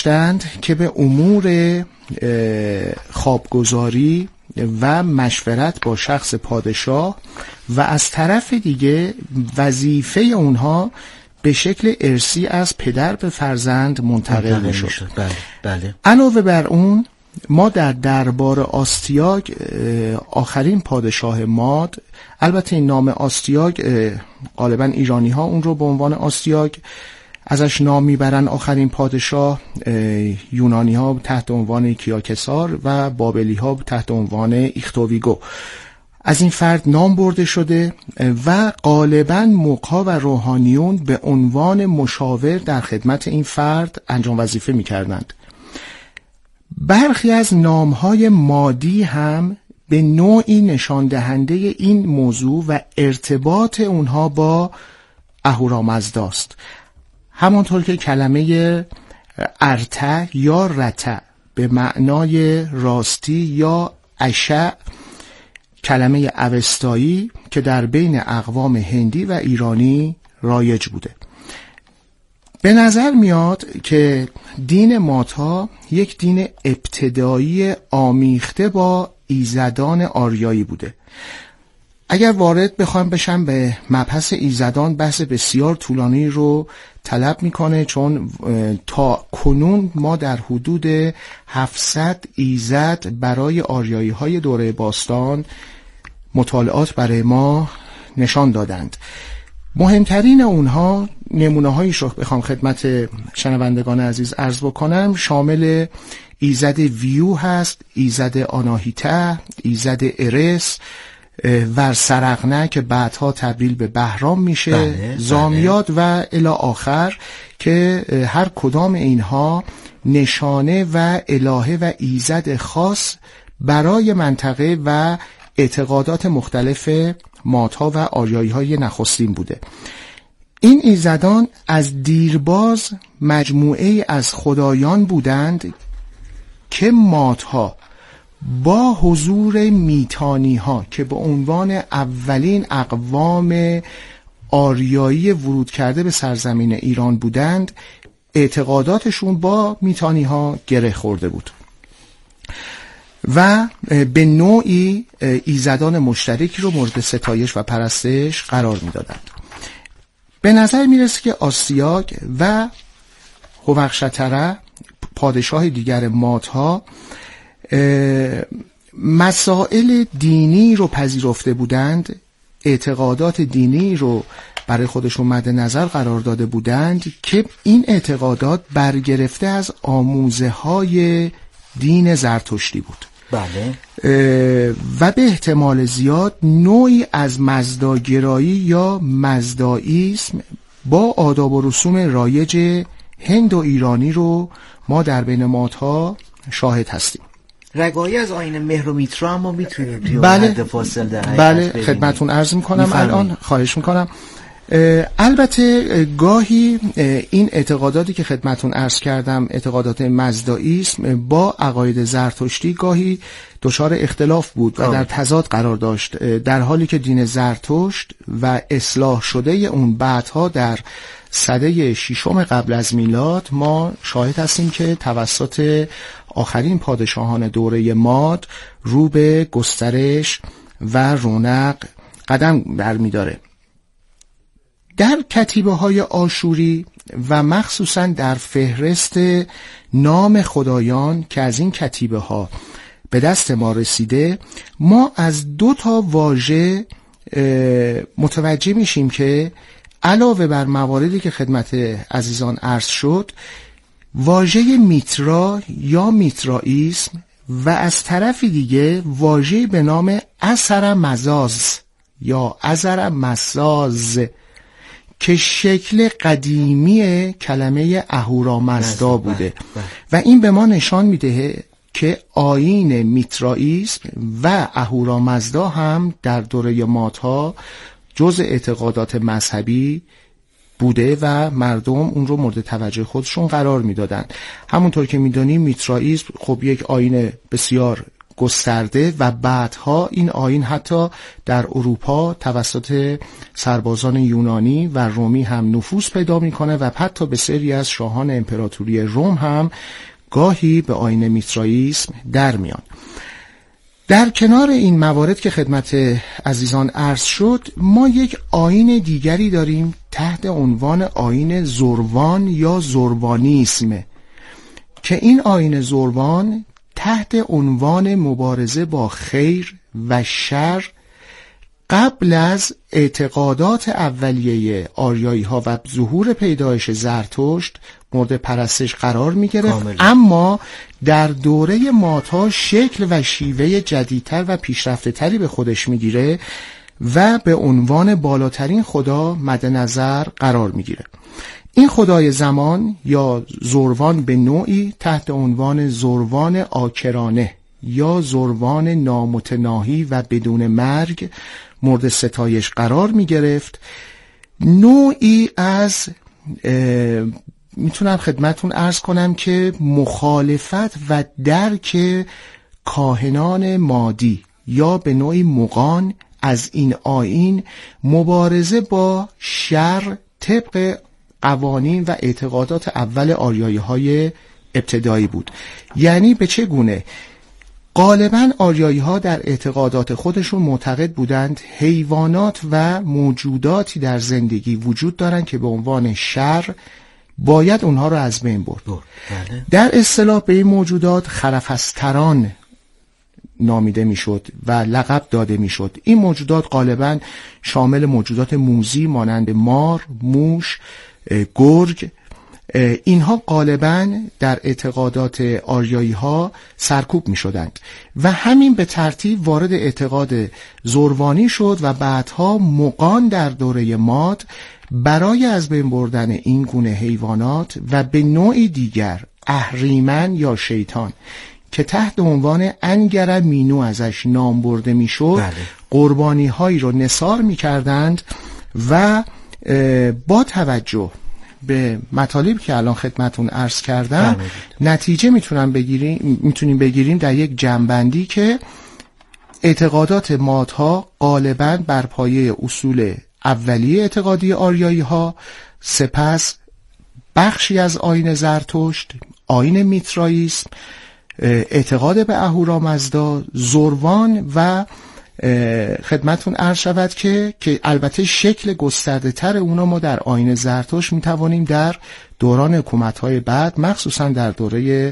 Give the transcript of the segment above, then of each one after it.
داشتند که به امور خوابگزاری و مشورت با شخص پادشاه و از طرف دیگه وظیفه اونها به شکل ارثی از پدر به فرزند منتقل میشد. بله. علاوه بر اون ما در دربار آستیاگ، آخرین پادشاه ماد، البته این نام آستیاگ غالبا ایرانی ها اون رو به عنوان آستیاگ ازش نام میبرن، آخرین پادشاه، یونانی ها تحت عنوان کیاکسار و بابلی ها تحت عنوان ایختوویگو از این فرد نام برده شده و غالباً مغ‌ها و روحانیون به عنوان مشاور در خدمت این فرد انجام وظیفه میکردند. برخی از نامهای مادی هم به نوعی نشان دهنده این موضوع و ارتباط اونها با اهورامزدا است. همانطور که کلمه ارتع یا رتع به معنای راستی یا اشع، کلمه اوستایی که در بین اقوام هندی و ایرانی رایج بوده. به نظر میاد که دین ماتا یک دین ابتدایی آمیخته با ایزدان آریایی بوده. اگر وارد بخوایم بشم به مبحث ایزدان، بحث بسیار طولانی رو طلب میکنه، چون تا کنون ما در حدود 700 ایزد برای آریایی های دوره باستان مطالعات برای ما نشان دادند. مهمترین اونها، نمونه هایش رو بخوام خدمت شنوندگان عزیز عرض بکنم، شامل ایزد ویو هست، ایزد آناهیتا، ایزد ارس، ورسرقنه که بعدها تبدیل به بهرام میشه، زامیاد و الی آخر که هر کدام اینها نشانه و الهه و ایزد خاص برای منطقه و اعتقادات مختلف مادها و آریایی های نخستین بوده. این ایزدان از دیرباز مجموعه از خدایان بودند که مادها با حضور میتانی ها که به عنوان اولین اقوام آریایی ورود کرده به سرزمین ایران بودند، اعتقاداتشون با میتانی ها گره خورده بود و به نوعی ایزدان مشترکی رو مورد ستایش و پرستش قرار میدادند. به نظر میرسه که آستیاگ و هوخشتره پادشاه دیگر مادها مسائل دینی رو پذیرفته بودند، اعتقادات دینی رو برای خودشون مد نظر قرار داده بودند که این اعتقادات برگرفته از آموزه های دین زرتشتی بود. بله. و به احتمال زیاد نوعی از مزداگرایی یا مزدائیسم با آداب و رسوم رایج هند و ایرانی رو ما در بین مادها شاهد هستیم. رگایی از آیین مهر و میترا هم ما میتونیم توی بله. حد فاصل در حقیقت بله ببینیم. خدمتون عرض میکنم الان، خواهش میکنم. البته گاهی این اعتقاداتی که خدمتون عرض کردم، اعتقادات مزدائیسم با عقاید زرتشتی گاهی دچار اختلاف بود و در تضاد قرار داشت، در حالی که دین زرتشت و اصلاح شده اون بعدها در سده 6 قبل از میلاد ما شاهد هستیم که توسط آخرین پادشاهان دوره ماد رو به گسترش و رونق قدم برمی‌داره. در کتیبه های آشوری و مخصوصا در فهرست نام خدایان که از این کتیبه ها به دست ما رسیده، ما از 2 واژه متوجه میشیم که علاوه بر مواردی که خدمت عزیزان عرض شد، واژه میترا یا میترائیسم و از طرف دیگه واژه به نام اثر مزاز یا اثر مساز که شکل قدیمی کلمه اهورامزدا بوده و این به ما نشان میده که آیین میترائیسم و اهورامزدا هم در دوره مادها جزء اعتقادات مذهبی بوده و مردم اون رو مورد توجه خودشون قرار میدادن. همونطور که میدونیم میترائیسم خب یک آیین بسیار گسترده و بعدها این آیین حتی در اروپا توسط سربازان یونانی و رومی هم نفوذ پیدا میکنه و حتی به سری از شاهان امپراتوری روم هم گاهی به آیین میترائیسم در میان. در کنار این موارد که خدمت عزیزان عرض شد، ما یک آیین دیگری داریم تحت عنوان آیین زروان یا زروانیسم که این آیین زروان تحت عنوان مبارزه با خیر و شر قبل از اعتقادات اولیه آریایی ها و ظهور پیدایش زرتشت مورد پرستش قرار می گرفت، اما در دوره مادها شکل و شیوه جدیدتر و پیشرفته تری به خودش می گیره و به عنوان بالاترین خدا مد نظر قرار می گیره. این خدای زمان یا زروان به نوعی تحت عنوان زروان آکرانه یا زروان نامتناهی و بدون مرگ مورد ستایش قرار می گرفت. نوعی از میتونم خدمتون عرض کنم که مخالفت و درک کاهنان مادی یا به نوعی مغان از این آیین مبارزه با شر طبق قوانین و اعتقادات اول آریایی های ابتدایی بود. یعنی به چه گونه؟ غالباً آریایی ها در اعتقادات خودشون معتقد بودند حیوانات و موجوداتی در زندگی وجود دارند که به عنوان شر باید اونها رو از بین برد. در اصطلاح به این موجودات خرفستران نامیده میشد و لقب داده میشد. این موجودات غالباً شامل موجودات موذی مانند مار، موش، گرگ، اینها غالباً در اعتقادات آریایی ها سرکوب می شدند و همین به ترتیب وارد اعتقاد زروانی شد و بعدها مغان در دوره ماد برای از بین بردن این گونه حیوانات و به نوعی دیگر اهریمن یا شیطان که تحت عنوان انگر مینو ازش نام برده می شد قربانی هایی رو نثار می کردند و با توجه به مطالبی که الان خدمتون عرض کردم نتیجه میتونیم بگیریم در یک جمع‌بندی که اعتقادات مادها غالباً بر پایه اصول اولیه اعتقادی آریایی ها، سپس بخشی از آیین زرتشت، آیین میترائیسم، اعتقاد به اهورامزدا، زروان و خدمتون عرض شود که البته شکل گسترده تر اونا ما در آیین زرتشت میتوانیم در دوران حکومت‌های بعد مخصوصا در دوره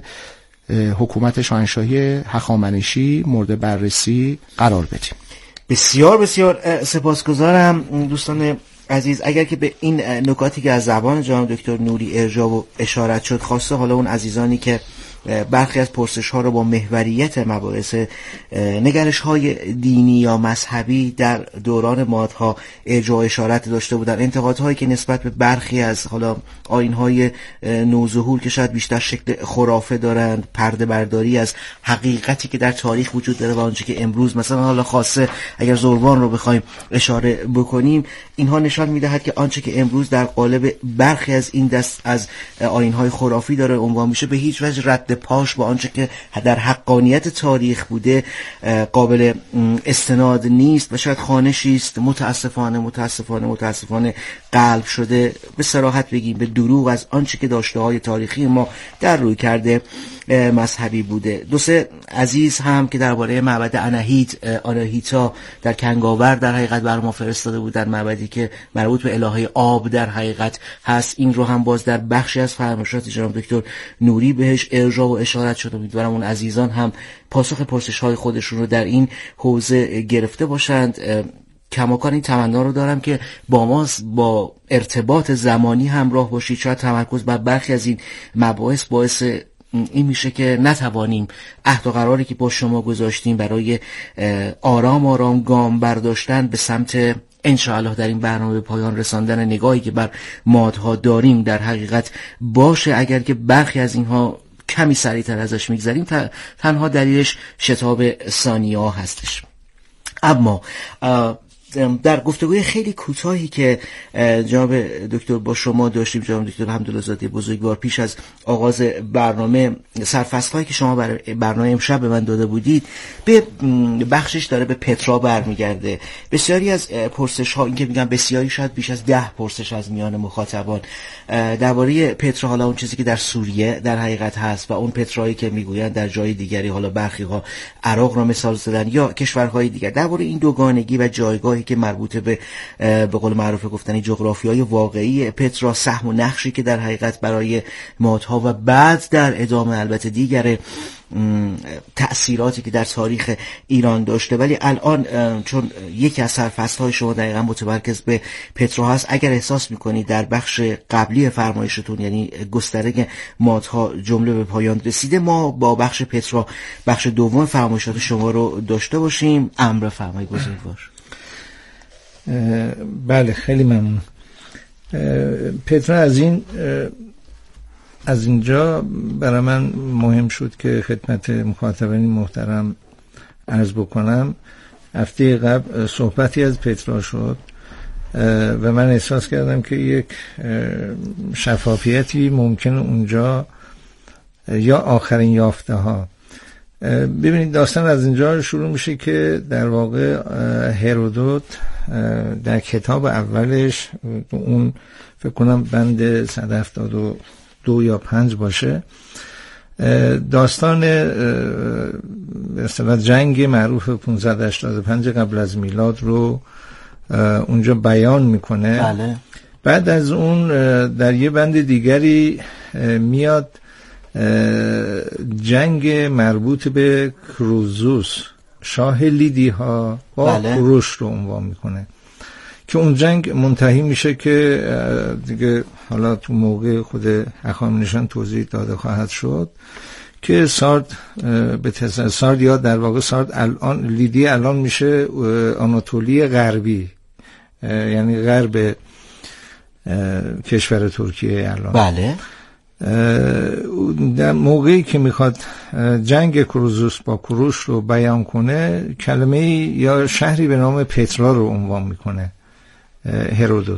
حکومت شاهنشاهی هخامنشی مورد بررسی قرار بدیم. بسیار بسیار سپاسگزارم دوستان عزیز. اگر که به این نکاتی که از زبان جناب دکتر نوری ارجاع و اشارت شد خواسته حالا اون عزیزانی که برخی از پرسش ها رو با محوریت مباحث نگرش های دینی یا مذهبی در دوران مادها ارجاع و اشارت داشته بودن، انتقادهایی که نسبت به برخی از حالا آیین های نوظهور که شاید بیشتر شکل خرافه دارند، پرده برداری از حقیقتی که در تاریخ وجود داره و آنچه که امروز مثلا حالا خاصه اگر زروان رو بخوایم اشاره بکنیم، اینها نشان میدهد که آنچه که امروز در قالب برخی از این دست از آیین های خرافی داره عنوان میشه به هیچ وجه رد پاش با آنچه که در حقانیت تاریخ بوده قابل استناد نیست و شاید خوانشی است متاسفانه قلب شده، به صراحت بگیم به دروغ از آنچه که داشته های تاریخی ما در روی کرده مذهبی بوده. دو سه عزیز هم که درباره معبد آناهیتا در کنگاور در حقیقت بر ما فرستاده بودن، معبدی که مربوط به الهه آب در حقیقت هست، این رو هم باز در بخشی از فرمایشات جناب دکتر نوری بهش ارجاع و اشارت شده. امیدوارم اون عزیزان هم پاسخ پرسش های خودشون رو در این حوزه گرفته باشند. کماکان این تمنا رو دارم که با ما با ارتباط زمانی همراه باشید. شاید تمرکز بر برخی از این مباحث باعث این میشه که نتوانیم عهد و قراری که با شما گذاشتیم برای آرام گام برداشتن به سمت انشاءالله در این برنامه به پایان رساندن نگاهی که بر مادها داریم در حقیقت باشه. اگر که برخی از اینها کمی سریعتر ازش میگذریم تنها دلیلش شتاب ثانیه‌ها هستش. اما در گفتگوی خیلی کوتاهی که جناب دکتر با شما داشتیم، جناب دکتر حمدالله زاده بزرگوار، پیش از آغاز برنامه، سرفصل‌هایی که شما برای برنامه امشب به من داده بودید به بخشش داره به پترا برمیگرده. بسیاری از پرسش‌ها، این که میگم بسیاری، شاید بیش از 10 پرسش از میان مخاطبان درباره پترا، حالا اون چیزی که در سوریه در حقیقت هست و اون پترایی که میگویند در جای دیگری، حالا برخی‌ها عراق را مثال زدن یا کشورهای دیگر، درباره این دوگانگی و جایگاهی که مربوط به قول معروف گفتنی جغرافیای واقعی پترا، سهم و نقشی که در حقیقت برای مادها و بعد در ادامه البته دیگر تأثیراتی که در تاریخ ایران داشته. ولی الان چون یکی از سرفصل‌های شما دقیقاً متمرکز به پترا هست، اگر احساس می‌کنید در بخش قبلی فرمایشتون، یعنی گسترده مادها، جمله به پایان رسیده، ما با بخش پترا بخش دوم فرمایشات شما رو داشته باشیم. امر فرمای بزرگوار. بله، خیلی ممنون. پترا از اینجا برای من مهم شد که خدمت مخاطبین محترم عرض بکنم. هفته قبل صحبتی از پترا شد و من احساس کردم که یک شفافیتی ممکن اونجا، یا آخرین یافته ها. ببینید داستان از اینجا شروع میشه که در واقع هرودوت در کتاب اولش، اون فکر کنم بند 172 یا 5 باشه، داستان به اصطلاح جنگ معروف 585 قبل از میلاد رو اونجا بیان میکنه. بله. بعد از اون در یه بند دیگری میاد جنگ مربوط به کروزوس، شاه لیدی ها، با کوروش رو عنوان میکنه که اون جنگ منتهی میشه که دیگه حالا تو موقع خود هخامنشیان توضیح داده خواهد شد که سارد یا در واقع سارد الان، لیدی الان میشه آناتولی غربی، یعنی غرب کشور ترکیه الان. بله. در موقعی که میخواد جنگ کروزوس با کوروش رو بیان کنه، کلمه یا شهری به نام پترا رو عنوان میکنه هرودوت،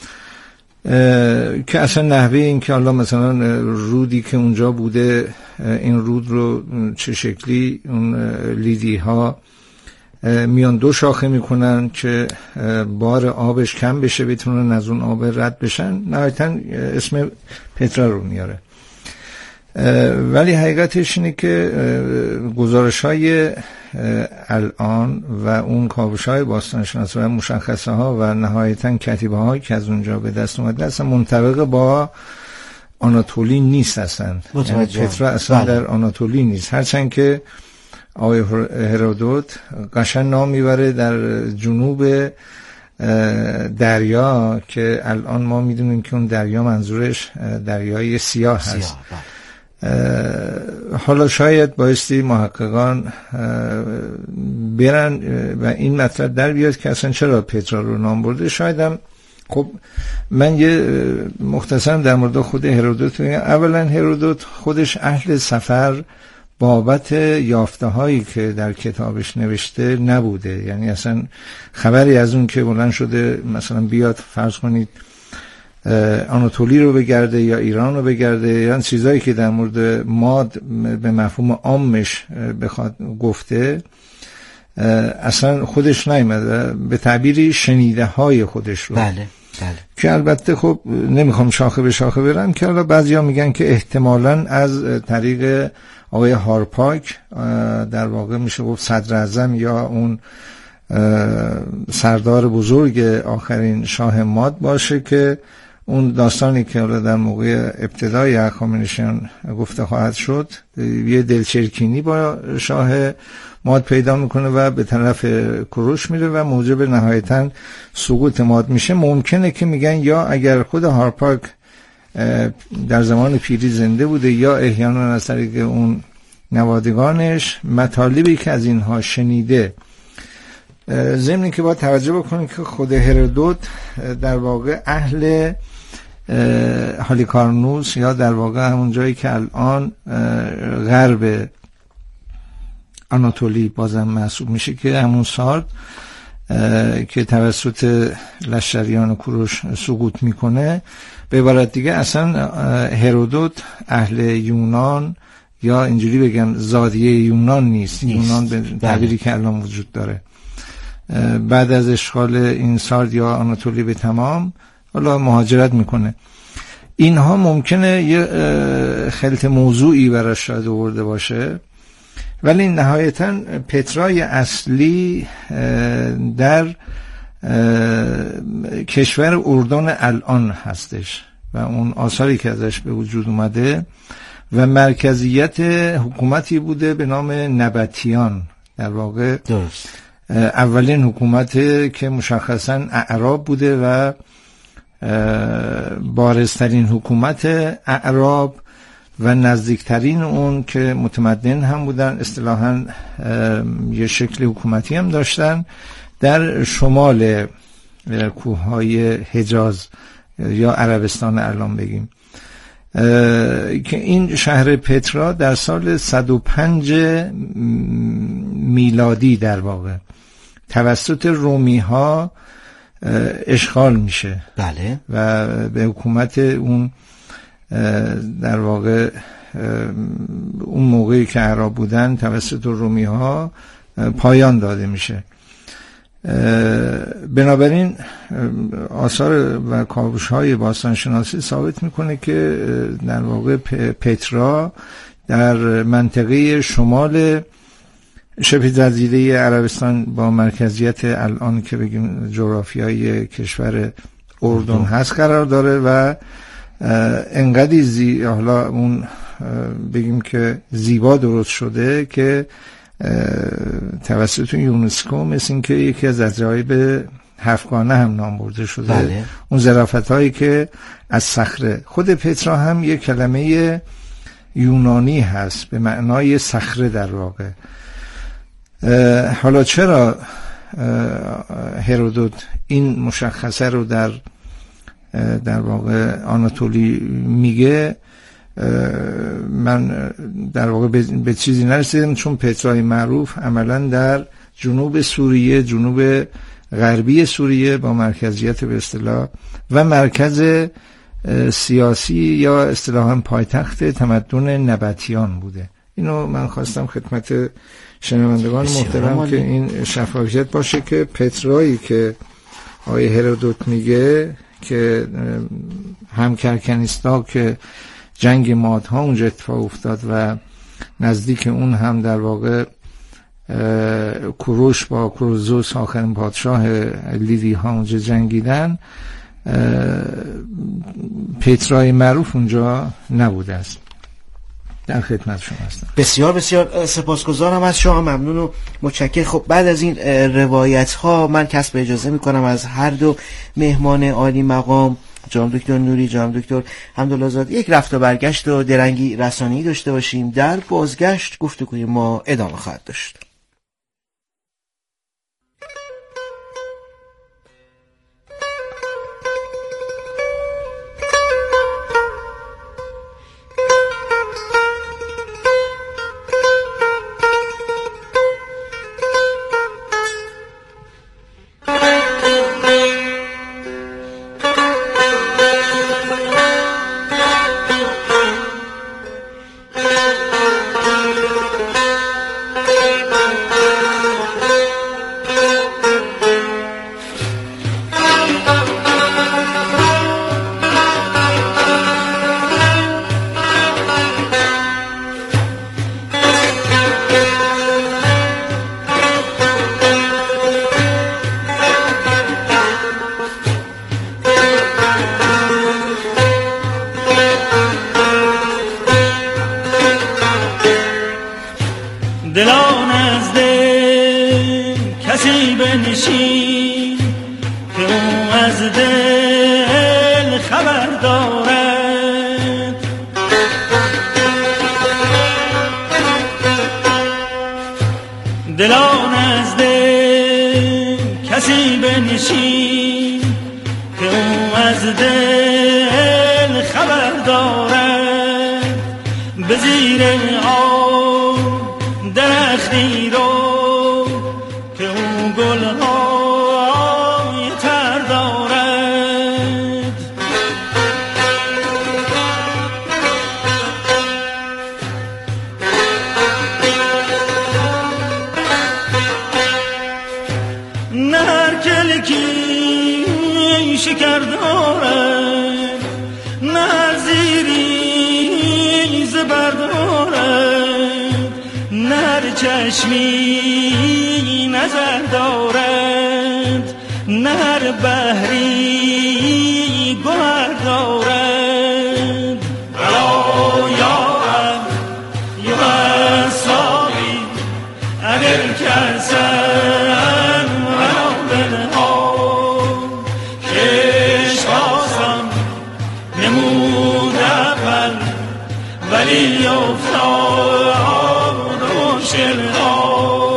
که اصلا نحوه این که حالا مثلا رودی که اونجا بوده، این رود رو چه شکلی اون لیدی ها میان دو شاخه میکنن که بار آبش کم بشه، بتونن از اون آب رد بشن، نهایتا اسم پترا رو میاره. ولی حقیقتش اینه که گزارش‌های الان و اون کاوش‌های باستانشناسی و مشخصه ها و نهایتا کتیبه هایی که از اونجا به دست اومده اصلا منطبق با آناتولی نیست. اصلا یعنی پترا اصلا در آناتولی نیست، هرچند که آقای هرودوت قشنگ نام میبره در جنوب دریا که الان ما میدونیم که اون دریا منظورش دریای سیاه هست. حالا شاید بایستی محققان برن و این مطلب در بیاد که اصلا چرا پترا رو نام برده. شاید هم خب من یه مختصرم در مورد خود هرودوت بگم. اولا هرودوت خودش اهل سفر بابت یافته هایی که در کتابش نوشته نبوده، یعنی اصلا خبری از اون که بلند شده مثلا بیاد فرض کنید آناتولی رو بگرده یا ایران رو بگرده یا چیزایی که در مورد ماد به مفهوم عامش بخواد گفته، اصلا خودش نیامده، به تعبیری شنیده های خودش رو. بله. که البته خب نمیخوام شاخه به شاخه برم، که حالا بعضیا میگن که احتمالاً از طریق آقای هارپاک در واقع میشه گفت صدر اعظم یا اون سردار بزرگ آخرین شاه ماد باشه، که اون داستانی که حالا در موقع ابتدای هخامنشیان گفته خواهد شد یه دلچرکینی با شاه ماد پیدا میکنه و به طرف کوروش میره و موجب نهایتاً سقوط ماد میشه. ممکنه که میگن یا اگر خود هارپاک در زمان پیری زنده بوده یا احیانا از طریق اون نوادگانش مطالبی که از اینها شنیده. ضمن که باید توجه بکنیم که خود هرودوت در واقع اهل هالیکارنوس یا در واقع همون جایی که الان غرب آناتولی بازم محسوب میشه که همون سارد که توسط لشکریان کوروش سقوط میکنه. به عبارت دیگه اصلا هرودوت اهل یونان یا اینجوری بگم زادیه یونان نیست. یونان به تعبیری که الان وجود داره بعد از اشغال این سارد یا آناتولی به تمام حالا مهاجرت میکنه. اینها ممکنه یه خلط موضوعی براش شاید آورده باشه، ولی نهایتا پترای اصلی در کشور اردن الان هستش و اون آثاری که ازش به وجود اومده و مرکزیت حکومتی بوده به نام نبطیان. در واقع درست اولین حکومت که مشخصا اعراب بوده و بارزترین حکومت اعراب و نزدیکترین اون که متمدن هم بودن، اصطلاحاً یه شکل حکومتی هم داشتن در شمال کوههای حجاز یا عربستان الان بگیم، که این شهر پترا در سال 105 میلادی در واقع توسط رومی ها اشغال میشه. بله. و به حکومت اون در واقع اون موقعی که اعراب بودن توسط رومی ها پایان داده میشه. بنابراین آثار و کاوش های باستانشناسی ثابت میکنه که در واقع پترا در منطقه شمال شبه جزیره عربستان با مرکزیت الان که بگیم جغرافیای کشور اردن هست قرار داره و انقدی حالا اون بگیم که زیبا درست شده که توسط یونسکو مثل این که یکی از عجایب هفتگانه هم نام برده شده. بله. اون ظرافت هایی که از صخره، خود پترا هم یک کلمه یونانی هست به معنای صخره در واقع. حالا چرا هرودوت این مشخصه رو در واقع آناتولی میگه؟ من در واقع به چیزی نرسیدم، چون پترای معروف عملا در جنوب سوریه، جنوب غربی سوریه با مرکزیت به اصطلاح و مرکز سیاسی یا اصطلاحاً پایتخت تمدن نبطیان بوده. اینو من خواستم خدمت شنوندگان محترم که این شفافیت باشه که پترایی که آقای هرودوت میگه که همکرکنیستا که جنگ مادها اونجا اتفاق افتاد و نزدیک اون هم در واقع کوروش با کوروزوس آخرین پادشاه لیدی ها اونجا جنگیدن، پترای معروف اونجا نبوده است. در خدمت شما هستم. بسیار بسیار سپاسگزارم از شما، ممنون و متشکرم. خب بعد از این روایت ها من کسب اجازه میکنم از هر دو مهمان عالی مقام جناب دکتر نوری، جناب دکتر حمدالله زاده یک رفت و برگشت و درنگی رسانه‌ای داشته باشیم. در بازگشت گفتگوی ما ادامه خواهد داشت. دلان از دل کسی بنشین که او از دل خبر دارد، دلان از دل کسی بنشین که او از دل خبر دارد، به زیر درختی رو که اون گلها شکر دارد نه زیری زبر دارد نه چشمی نظر دارد نه بحری گوهر دارد بلا یارم یا ساقی اگر کسن ولو بنها کش خواستم نمود اول ولی افتاد و شلها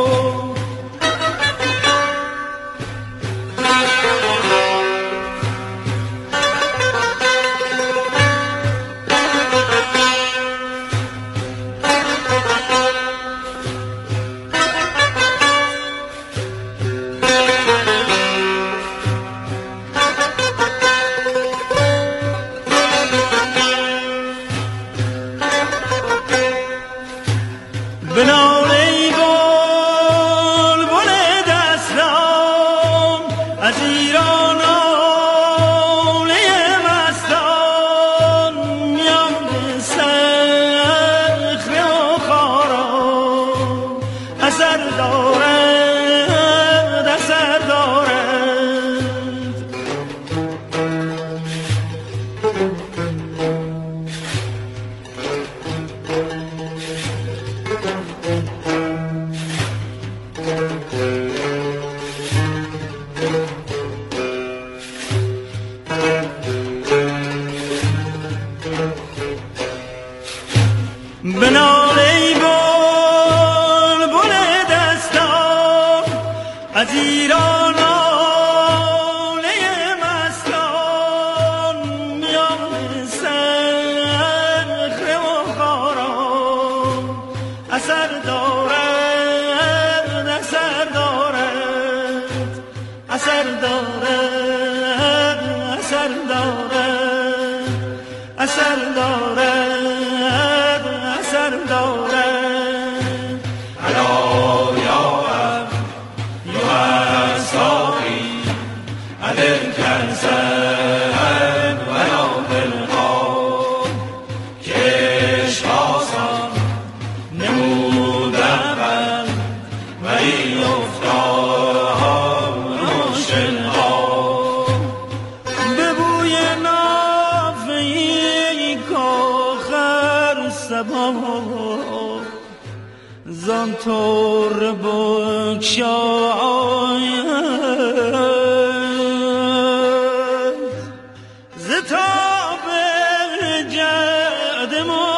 زانطور بکشاید زتاب جد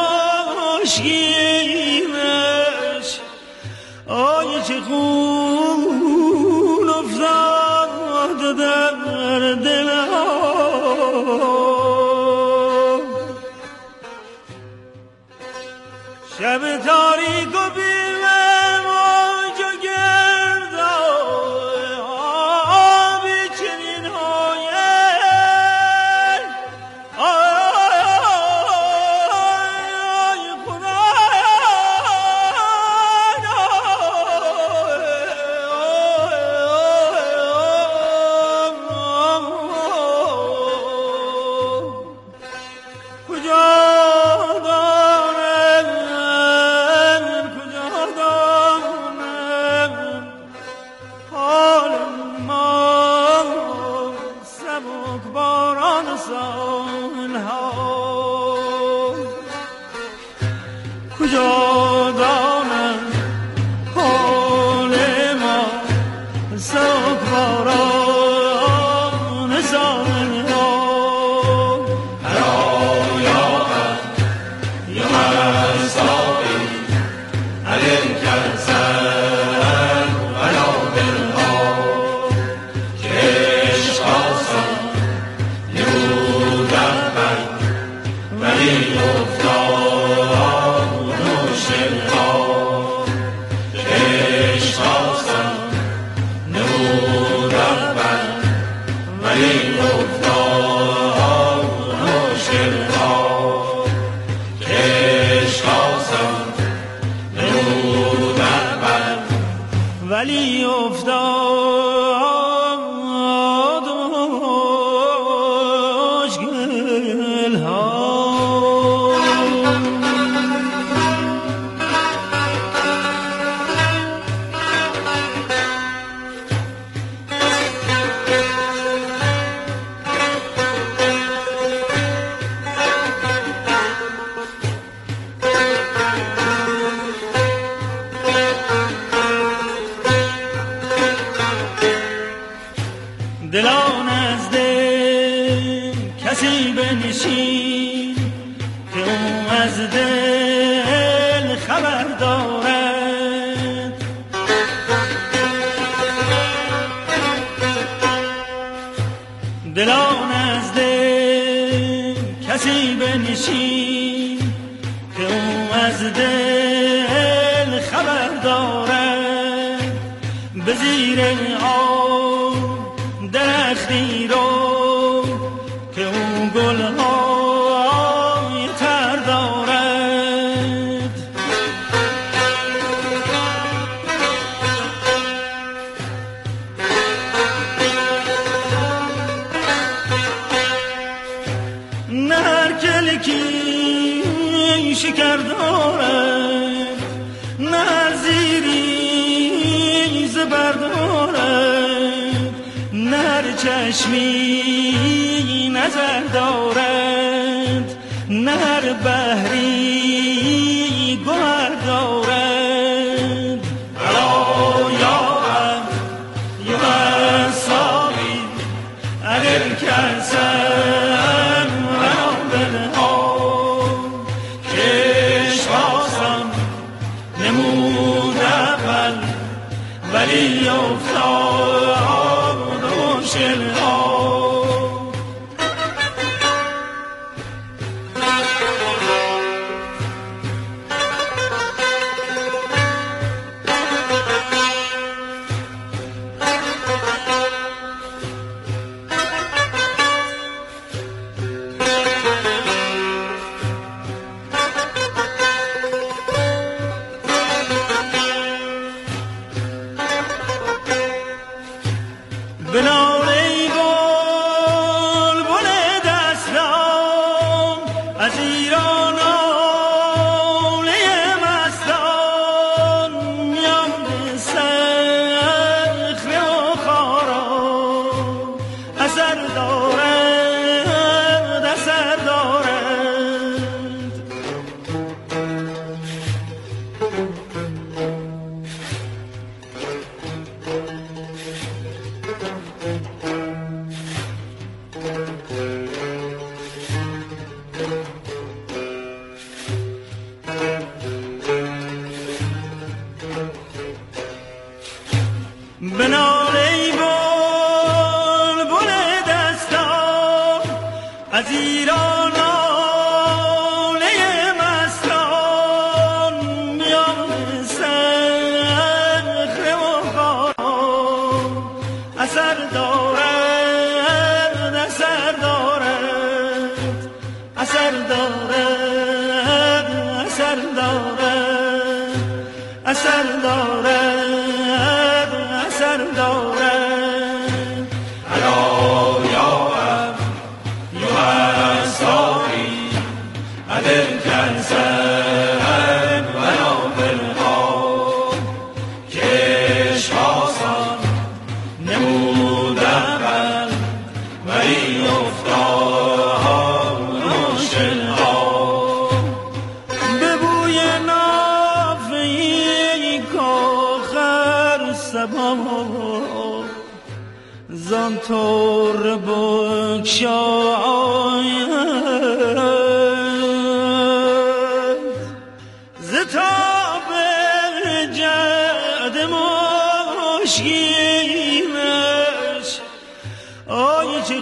مشکینش آی چه خون افتاد در دلم شب تاریک و بیمه موج و گرد آبی چنین هاید آی خدا کجا ولی افتاد خبر دارد. دلان از دل کسی بنشین که او از دل خبر دارد. به زیر آب درختی رو که او گلهای تر دارد. نه هر کلکی شکر دارد، نه هر زیری زبر دارد، نه هر چشمی نظر دارد، نه هر بحری گوهر دارد. الا یا ساقی اگر کسم منو بنها کش بازم نمود اول ولی افتاد و شلها. بنال ای بلبل دستان از ایران ناله مستان میان صخره و غاران اثر دارد، اثر دارد، اثر دارد، اثر دارد، اثر دارد، اثر دارد. الا یا ساقی ادر کنسن ولا بلها کش بازم نمود اول ولی افتاد مشکلها. به بوی نافهی کاخر سبا زان طور بگشاید ز تاب جعد مشکینش آی چه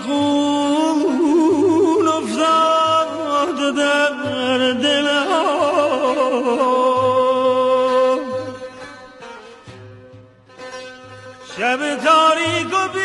خون افتاد در دلها. شب تاریک و